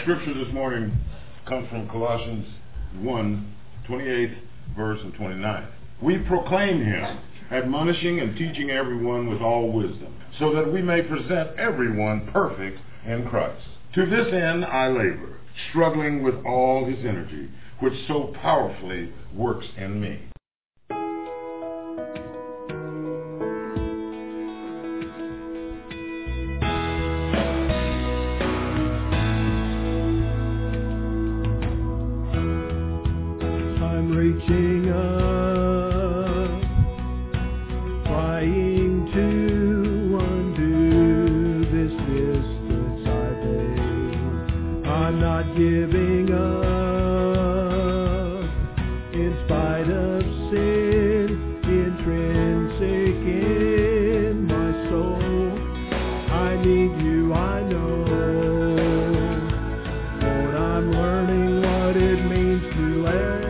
scripture this morning comes from Colossians 1, 28th verse and 29th. We proclaim him, admonishing and teaching everyone with all wisdom, so that we may present everyone perfect in Christ. To this end I labor, struggling with all his energy, which so powerfully works in me. Reaching up, trying to undo this distance I've made. I'm not giving up, in spite of sin, intrinsic in my soul. I need you, I know, Lord, I'm learning what it means to let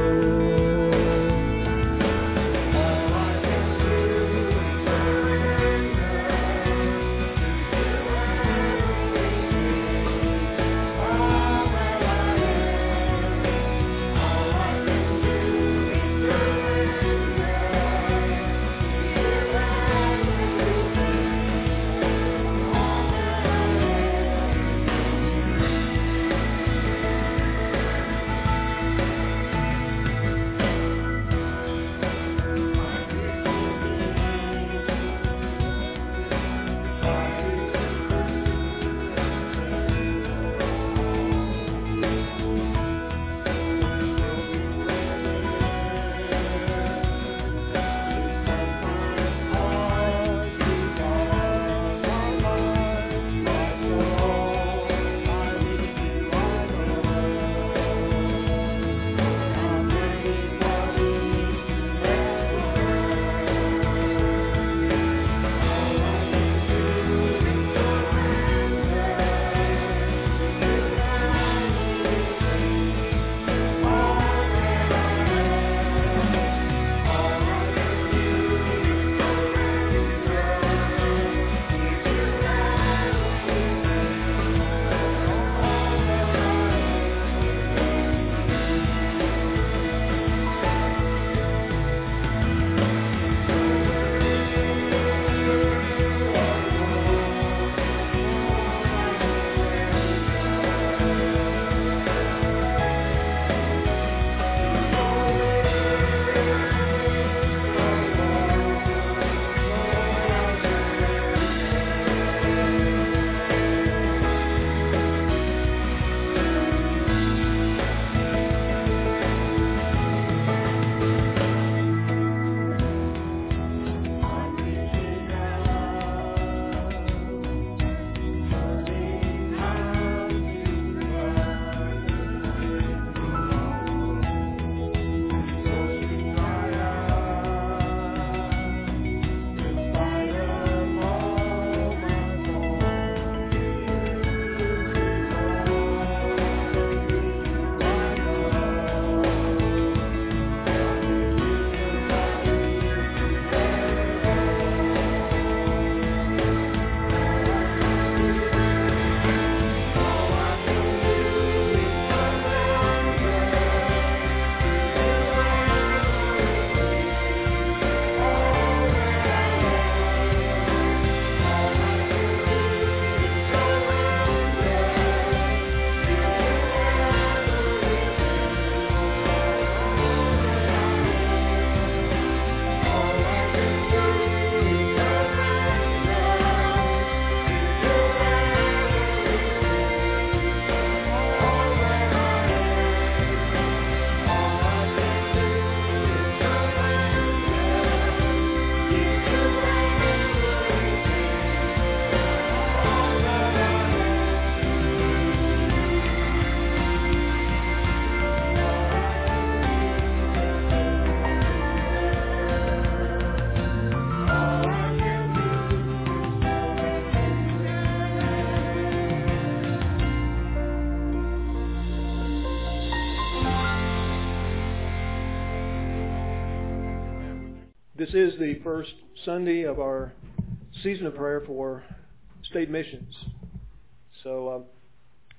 This is the first Sunday of our season of prayer for state missions. So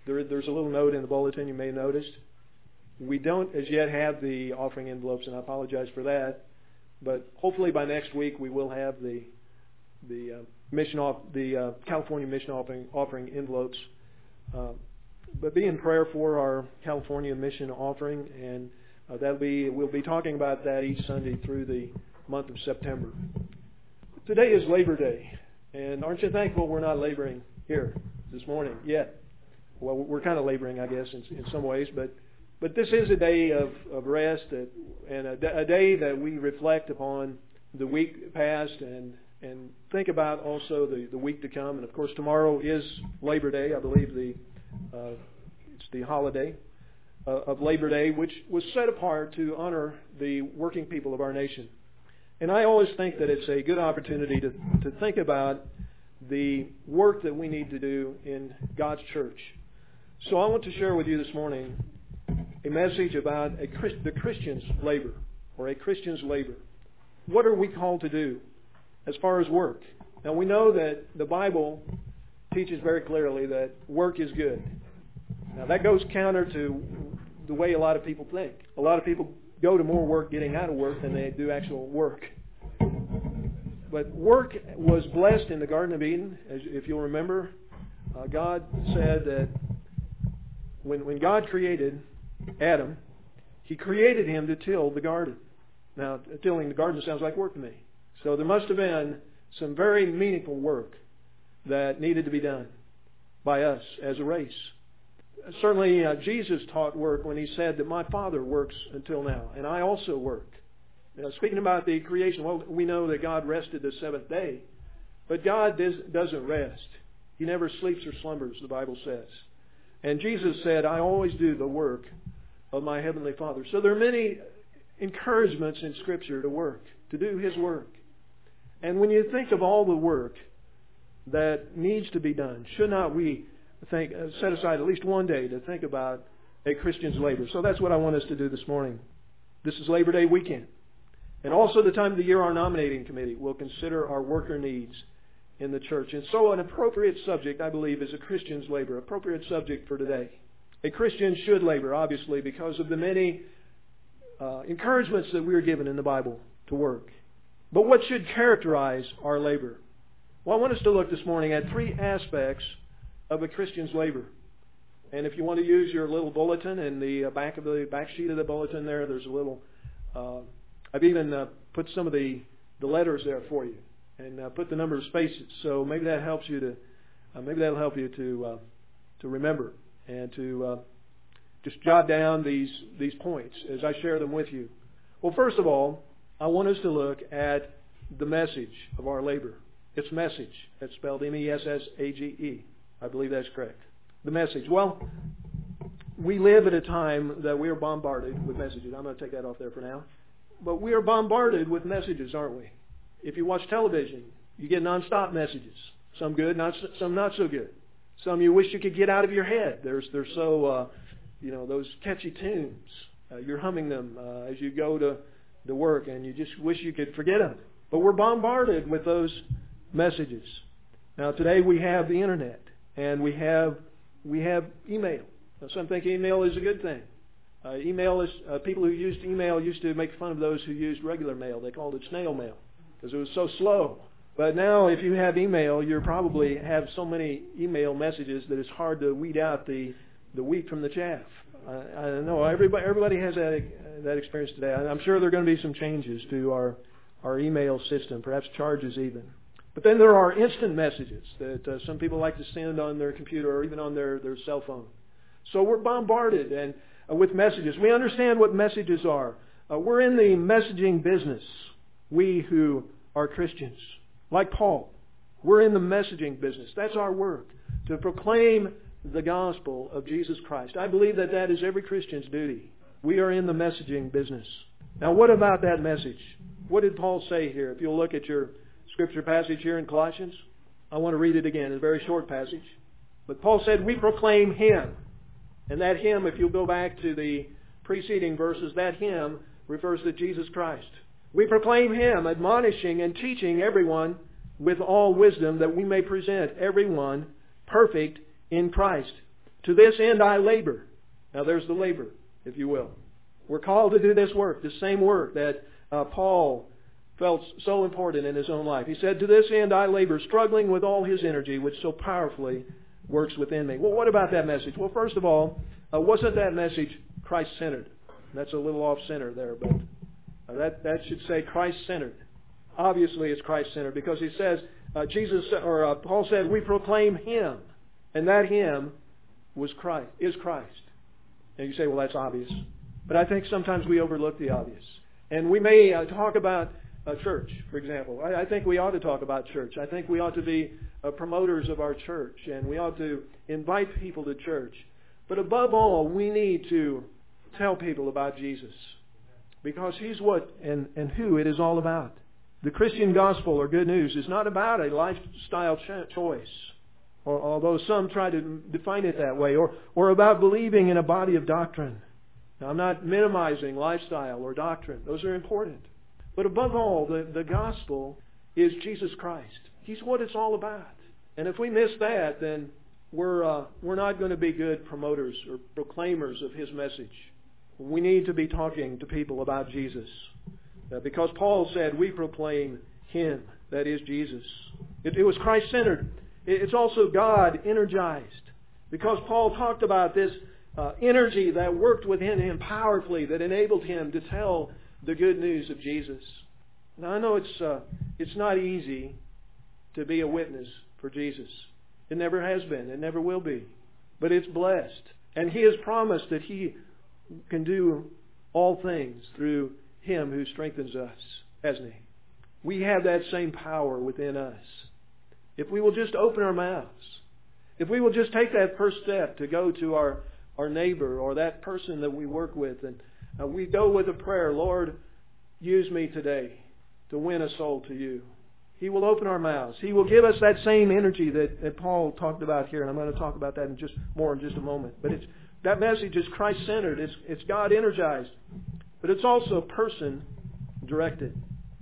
There's a little note in the bulletin you may have noticed. We don't as yet have the offering envelopes, and I apologize for that. But hopefully by next week we will have the California mission offering envelopes. But be in prayer for our California mission offering, and we'll be talking about that each Sunday through the month of September. Today is Labor Day, and aren't you thankful we're not laboring here this morning yet? Well, we're kind of laboring, I guess, in some ways, but this is a day of rest and a day that we reflect upon the week past and think about also the week to come. And of course, tomorrow is Labor Day. I believe it's the holiday of Labor Day, which was set apart to honor the working people of our nation. And I always think that it's a good opportunity to think about the work that we need to do in God's church. So I want to share with you this morning a message about the Christian's labor, or a Christian's labor. What are we called to do as far as work? Now we know that the Bible teaches very clearly that work is good. Now that goes counter to the way a lot of people think. A lot of people go to more work getting out of work than they do actual work. But work was blessed in the Garden of Eden, if you'll remember. God said that when God created Adam, He created him to till the garden. Now, tilling the garden sounds like work to me. So there must have been some very meaningful work that needed to be done by us as a race. Certainly, Jesus taught work when He said that my Father works until now, and I also work. Now, speaking about the creation, well, we know that God rested the seventh day, but God doesn't rest. He never sleeps or slumbers, the Bible says. And Jesus said, I always do the work of my Heavenly Father. So there are many encouragements in Scripture to work, to do His work. And when you think of all the work that needs to be done, should not we set aside at least one day to think about a Christian's labor? So that's what I want us to do this morning. This is Labor Day weekend. And also the time of the year our nominating committee will consider our worker needs in the church. And so an appropriate subject, I believe, is a Christian's labor, appropriate subject for today. A Christian should labor, obviously, because of the many encouragements that we are given in the Bible to work. But what should characterize our labor? Well, I want us to look this morning at three aspects of a Christian's labor. And if you want to use your little bulletin in the back sheet of the bulletin there's a little, I've even put some of the letters there for you, and put the number of spaces. So maybe that helps you that'll help you to remember and to just jot down these points as I share them with you. Well, first of all, I want us to look at the message of our labor. It's message. That's spelled M-E-S-S-A-G-E. I believe that's correct. The message. Well, we live at a time that we are bombarded with messages. I'm going to take that off there for now. But we are bombarded with messages, aren't we? If you watch television, you get nonstop messages. Some good, some not so good. Some you wish you could get out of your head. They're so, those catchy tunes. You're humming them as you go to work, and you just wish you could forget them. But we're bombarded with those messages. Now today we have the internet, and we have email. Now, some think email is a good thing. Email is people who used email used to make fun of those who used regular mail. They called it snail mail because it was so slow. But now, if you have email, you probably have so many email messages that it's hard to weed out the wheat from the chaff. I know everybody has that experience today. I'm sure there are going to be some changes to our email system, perhaps charges even. But then there are instant messages that some people like to send on their computer or even on their cell phone. So we're bombarded with messages. We understand what messages are. We're in the messaging business, we who are Christians. Like Paul, we're in the messaging business. That's our work, to proclaim the gospel of Jesus Christ. I believe that is every Christian's duty. We are in the messaging business. Now, what about that message? What did Paul say here? If you'll look at your scripture passage here in Colossians, I want to read it again. It's a very short passage. But Paul said, we proclaim Him. And that Him, if you'll go back to the preceding verses, that Him refers to Jesus Christ. We proclaim Him, admonishing and teaching everyone with all wisdom, that we may present everyone perfect in Christ. To this end I labor. Now there's the labor, if you will. We're called to do this work, the same work that Paul felt so important in his own life. He said, to this end I labor, struggling with all his energy, which so powerfully works within me. Well, what about that message? Well, first of all, wasn't that message Christ-centered? That's a little off-center there, but that should say Christ-centered. Obviously, it's Christ-centered because he says, Paul said, we proclaim Him, and that Him is Christ. And you say, well, that's obvious. But I think sometimes we overlook the obvious. And we may talk about church, for example. I think we ought to talk about church. I think we ought to be promoters of our church, and we ought to invite people to church. But above all, we need to tell people about Jesus, because He's what and who it is all about. The Christian gospel, or good news, is not about a lifestyle choice, although some try to define it that way, or about believing in a body of doctrine. Now, I'm not minimizing lifestyle or doctrine. Those are important. But above all, the gospel is Jesus Christ. He's what it's all about. And if we miss that, then we're not going to be good promoters or proclaimers of His message. We need to be talking to people about Jesus. Because Paul said, we proclaim Him, that is Jesus. It was Christ-centered. It's also God-energized. Because Paul talked about this energy that worked within him powerfully, that enabled him to tell the good news of Jesus. Now, I know it's not easy to be a witness for Jesus. It never has been. It never will be. But it's blessed. And He has promised that He can do all things through Him who strengthens us, hasn't He? We have that same power within us. If we will just open our mouths, if we will just take that first step to go to our neighbor or that person that we work with, and we go with a prayer, Lord, use me today to win a soul to You. He will open our mouths. He will give us that same energy that Paul talked about here, and I'm going to talk about that in just a moment. But that message is Christ-centered. It's God-energized. But it's also person-directed.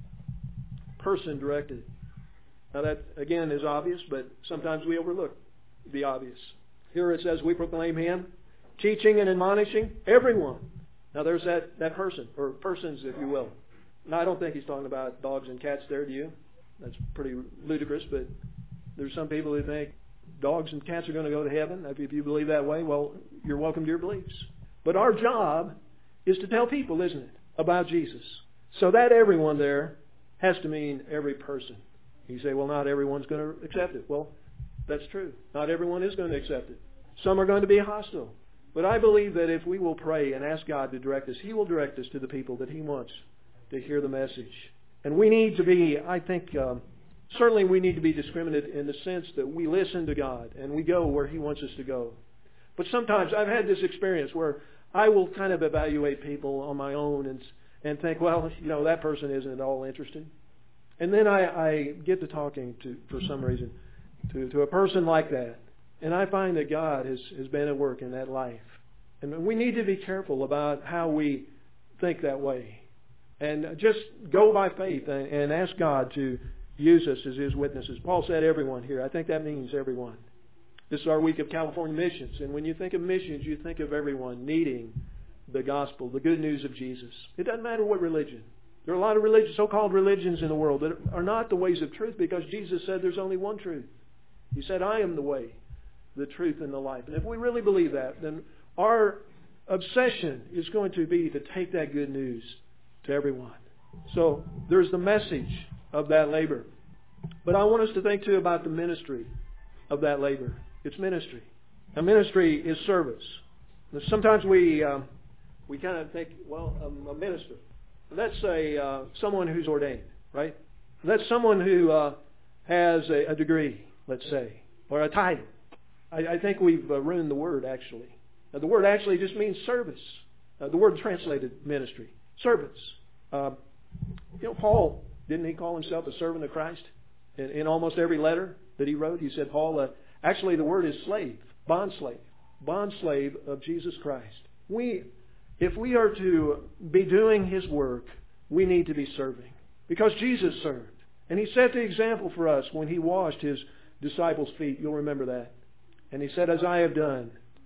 Person-directed. Now that, again, is obvious, but sometimes we overlook the obvious. Here it says, we proclaim Him, teaching and admonishing everyone. Now there's that person, or persons, if you will. Now I don't think he's talking about dogs and cats there, do you? That's pretty ludicrous, but there's some people who think dogs and cats are going to go to heaven. If you believe that way, well, you're welcome to your beliefs. But our job is to tell people, isn't it, about Jesus. So that everyone there has to mean every person. You say, well, not everyone's going to accept it. Well, that's true. Not everyone is going to accept it. Some are going to be hostile. But I believe that if we will pray and ask God to direct us, He will direct us to the people that He wants to hear the message. And we need to be, I think, certainly we need to be discriminate in the sense that we listen to God and we go where He wants us to go. But sometimes I've had this experience where I will kind of evaluate people on my own and think, well, that person isn't at all interested. And then I get to talking for some reason, to a person like that. And I find that God has been at work in that life. And we need to be careful about how we think that way. And just go by faith and ask God to use us as His witnesses. Paul said everyone here. I think that means everyone. This is our week of California missions. And when you think of missions, you think of everyone needing the gospel, the good news of Jesus. It doesn't matter what religion. There are a lot of so-called religions in the world that are not the ways of truth, because Jesus said there's only one truth. He said, I am the way, the truth, and the life. And if we really believe that, then our obsession is going to be to take that good news to everyone. So there's the message of that labor. But I want us to think too about the ministry of that labor. It's ministry. Now, ministry is service. Now, sometimes we kind of think, well, a minister. That's someone who's ordained, right? That's someone who has a degree, let's say, or a title. I think we've ruined the word, actually. Now, the word actually just means service. The word translated ministry. Servants. Paul, didn't he call himself a servant of Christ? In almost every letter that he wrote, he said, Paul, actually the word is slave, bond slave of Jesus Christ. If we are to be doing His work, we need to be serving. Because Jesus served. And He set the example for us when He washed His disciples' feet. You'll remember that. And He said, as I have done,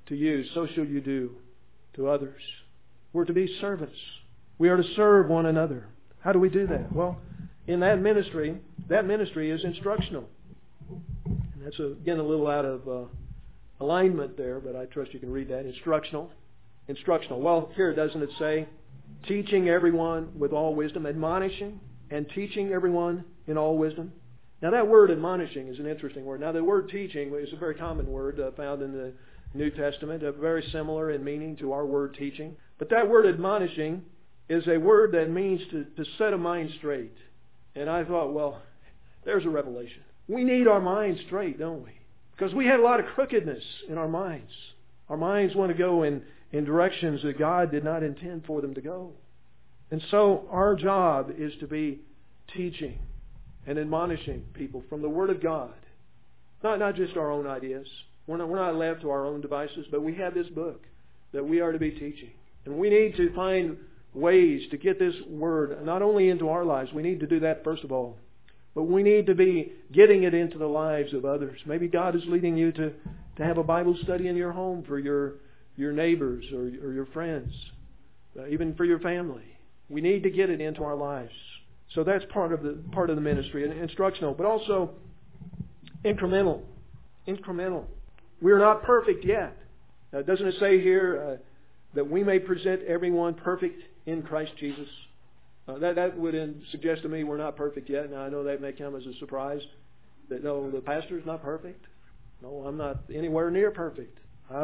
to you, so shall you do to others. We're to be servants. We are to serve one another. How do we do that? Well, in that ministry is instructional. And that's, again, a little out of alignment there, but I trust you can read that. Instructional. Well, here, doesn't it say, teaching everyone with all wisdom, admonishing and teaching everyone in all wisdom? Now, that word admonishing is an interesting word. Now, the word teaching is a very common word found in the New Testament, very similar in meaning to our word teaching. But that word admonishing is a word that means to set a mind straight. And I thought, well, there's a revelation. We need our minds straight, don't we? Because we have a lot of crookedness in our minds. Our minds want to go in directions that God did not intend for them to go. And so our job is to be teaching and admonishing people from the Word of God. Not just our own ideas. We're not left to our own devices, but we have this book that we are to be teaching. And we need to find ways to get this Word not only into our lives, we need to do that first of all, but we need to be getting it into the lives of others. Maybe God is leading you to have a Bible study in your home for your neighbors or your friends, even for your family. We need to get it into our lives. So that's part of the ministry, instructional, but also incremental. We're not perfect yet. Now, doesn't it say here that we may present everyone perfect in Christ Jesus? That would suggest to me we're not perfect yet. Now, I know that may come as a surprise. That, no, the pastor's not perfect. No, I'm not anywhere near perfect.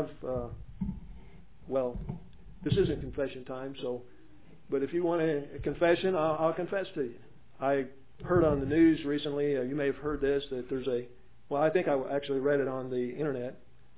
This isn't confession time, but if you want a confession, I'll confess to you. I heard on the news recently, you may have heard this, that there's I think I actually read it on the internet,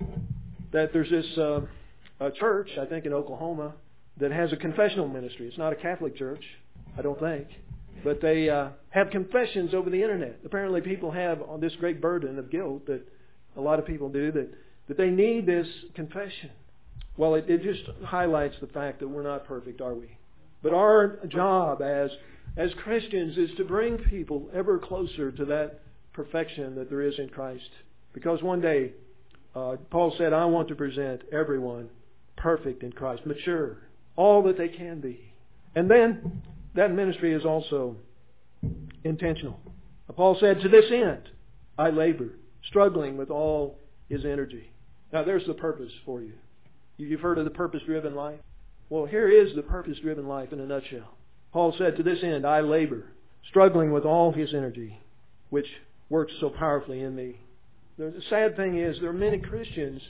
that there's this a church, I think in Oklahoma, that has a confessional ministry. It's not a Catholic church, I don't think, but they have confessions over the internet. Apparently people have this great burden of guilt that a lot of people do, that they need this confession. Well, it just highlights the fact that we're not perfect, are we? But our job as Christians is to bring people ever closer to that perfection that there is in Christ. Because one day, Paul said, I want to present everyone perfect in Christ, mature, all that they can be. And then that ministry is also intentional. Paul said, to this end, I labor, struggling with all his energy. Now there's the purpose for you. You've heard of the purpose-driven life? Well, here is the purpose-driven life in a nutshell. Paul said, to this end, I labor, struggling with all his energy, which works so powerfully in me. The sad thing is there are many Christians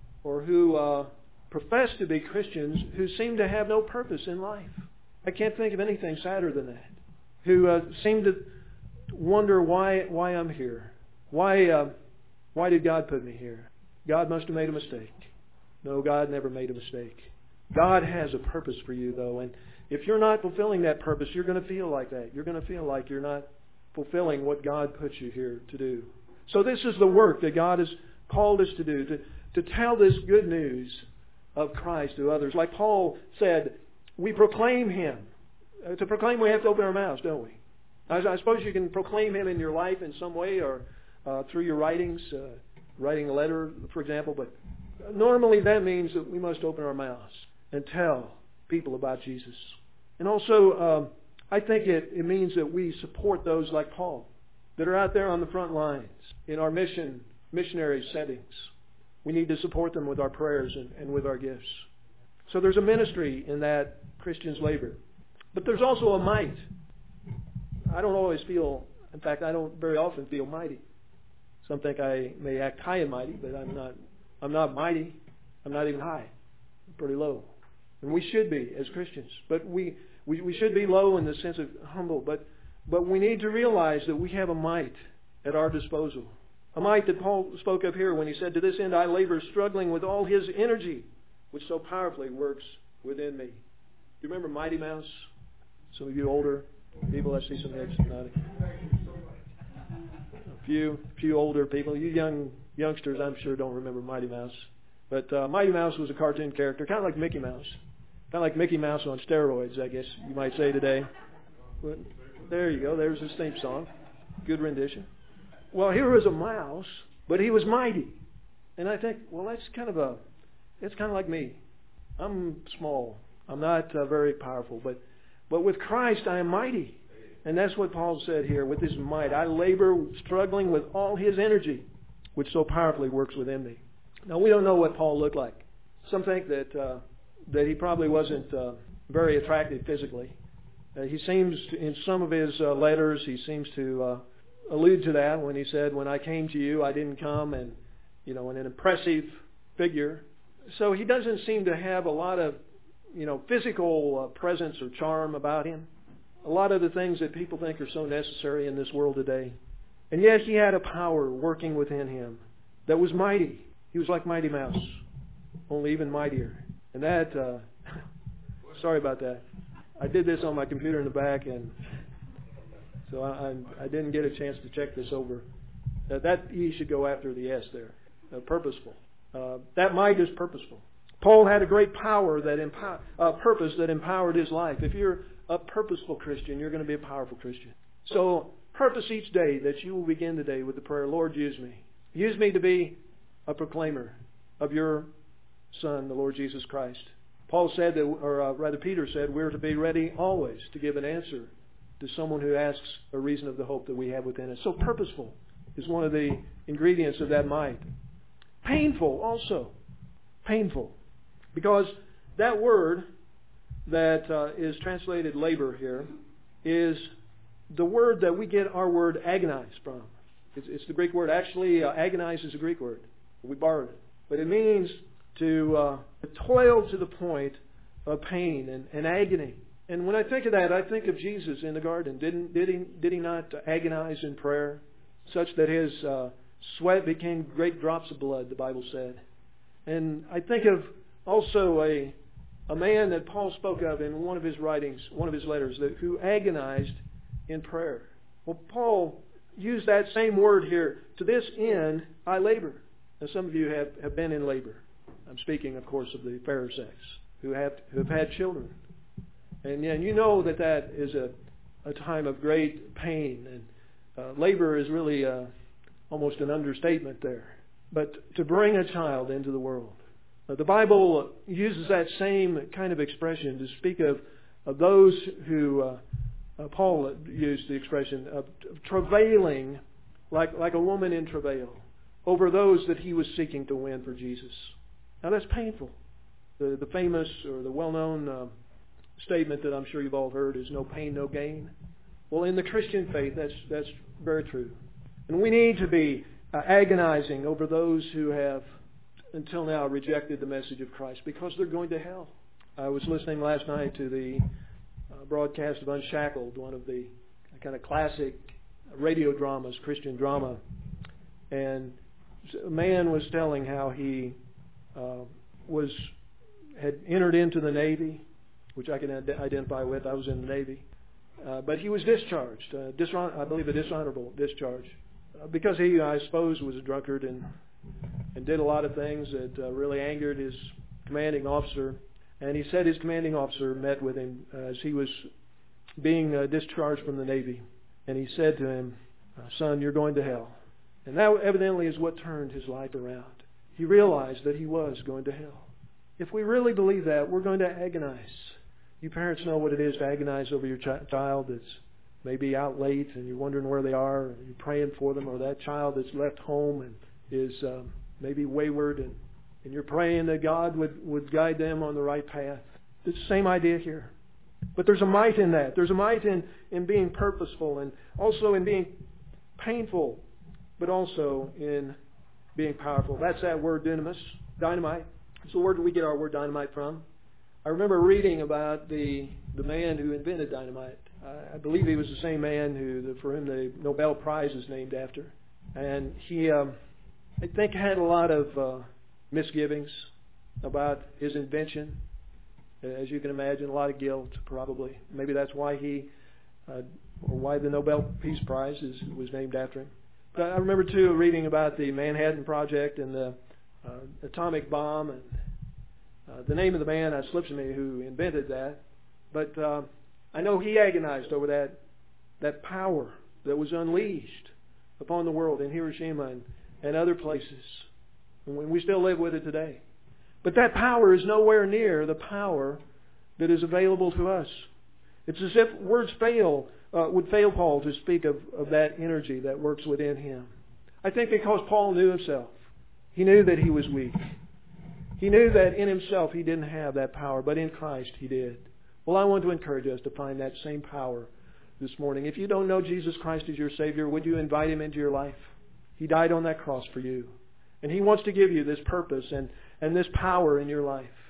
who profess to be Christians who seem to have no purpose in life. I can't think of anything sadder than that. Who seem to wonder why I'm here. Why did God put me here? God must have made a mistake. No, God never made a mistake. God has a purpose for you, though, and if you're not fulfilling that purpose, you're going to feel like that. You're going to feel like you're not fulfilling what God put you here to do. So this is the work that God has called us to do, to tell this good news of Christ to others. Like Paul said, we proclaim Him. To proclaim, we have to open our mouths, don't we? I suppose you can proclaim Him in your life in some way or through your writings, writing a letter, for example, but normally that means that we must open our mouths and tell people about Jesus. And also, I think it means that we support those like Paul that are out there on the front lines in our missionary settings. We need to support them with our prayers and with our gifts. So there's a ministry in that Christians labor. But there's also a might. I don't always feel, in fact, I don't very often feel mighty. Some think I may act high and mighty, but I'm not mighty. I'm not even high. I'm pretty low. And we should be as Christians. But we should be low in the sense of humble. But we need to realize that we have a might at our disposal. A might that Paul spoke of here when he said, to this end I labor, struggling with all his energy, which so powerfully works within me. Do you remember Mighty Mouse? Some of you older people, I see some heads nodding. A few older people. You youngsters, I'm sure, don't remember Mighty Mouse. But Mighty Mouse was a cartoon character, kind of like Mickey Mouse. Kind of like Mickey Mouse on steroids, I guess you might say today. But there you go. There's his theme song. Good rendition. Well, here was a mouse, but he was mighty. And I think, well, that's kind of It's kind of like me. I'm small. I'm not very powerful, but with Christ I am mighty. And that's what Paul said here. With his might, I labor, struggling with all his energy, which so powerfully works within me. Now, we don't know what Paul looked like. Some think that he probably wasn't very attractive physically. He seems, in some of his letters, he seems to allude to that when he said, "When I came to you, I didn't come," and in an impressive figure. So he doesn't seem to have a lot of physical presence or charm about him. A lot of the things that people think are so necessary in this world today. And yet he had a power working within him that was mighty. He was like Mighty Mouse, only even mightier. And that, sorry about that. I did this on my computer in the back, and so I didn't get a chance to check this over. That E should go after the S there. Purposeful. That might is purposeful. Paul had a great purpose that empowered his life. If you're a purposeful Christian, you're going to be a powerful Christian. So purpose each day that you will begin today with the prayer, "Lord, use me. Use me to be a proclaimer of your Son, the Lord Jesus Christ." Paul said that, or rather Peter said, we're to be ready always to give an answer to someone who asks a reason of the hope that we have within us. So purposeful is one of the ingredients of that might. Painful also. Painful. Because that word that is translated labor here is the word that we get our word agonize from. It's the Greek word. Actually, agonize is a Greek word. We borrowed it. But it means to toil to the point of pain and agony. And when I think of that, I think of Jesus in the garden. Did he not agonize in prayer, such that his sweat became great drops of blood, the Bible said. And I think of also a man that Paul spoke of in one of his writings, one of his letters, who agonized in prayer. Well, Paul used that same word here. To this end, I labor. Now, some of you have been in labor. I'm speaking, of course, of the fairer sex who have had children. And you know that is a time of great pain. And labor is really almost an understatement there. But to bring a child into the world. The Bible uses that same kind of expression to speak of those who, Paul used the expression of travailing like a woman in travail over those that he was seeking to win for Jesus. Now that's painful. The famous or the well-known statement that I'm sure you've all heard is no pain, no gain. Well, in the Christian faith, that's very true. And we need to be agonizing over those who have until now rejected the message of Christ because they're going to hell. I was listening last night to the broadcast of Unshackled, one of the kind of classic radio dramas, Christian drama. And a man was telling how he had entered into the Navy, which I can identify with. I was in the Navy. But he was discharged, I believe a dishonorable discharge, because he, I suppose, was a drunkard and did a lot of things that really angered his commanding officer. And he said his commanding officer met with him as he was being discharged from the Navy. And he said to him, "Son, you're going to hell." And that evidently is what turned his life around. He realized that he was going to hell. If we really believe that, we're going to agonize. You parents know what it is to agonize over your child that's maybe out late and you're wondering where they are, and you're praying for them, or that child that's left home and is maybe wayward, and you're praying that God would guide them on the right path. It's the same idea here. But there's a might in that. There's a might in being purposeful, and also in being painful, but also in being powerful. That's that word dunamis, dynamite. It's the word that we get our word dynamite from. I remember reading about the man who invented dynamite. I believe he was the same man for whom the Nobel Prize is named after. And he, I think, had a lot of misgivings about his invention. As you can imagine, a lot of guilt, probably. Maybe that's why or why the Nobel Peace Prize was named after him. But I remember, too, reading about the Manhattan Project and the atomic bomb. And the name of the man slips me who invented that. But I know he agonized over that power that was unleashed upon the world in Hiroshima and other places. And we still live with it today. But that power is nowhere near the power that is available to us. It's as if words would fail Paul to speak of that energy that works within him. I think because Paul knew himself. He knew that he was weak. He knew that in himself he didn't have that power, but in Christ he did. Well, I want to encourage us to find that same power this morning. If you don't know Jesus Christ as your Savior, would you invite Him into your life? He died on that cross for you. And He wants to give you this purpose and this power in your life.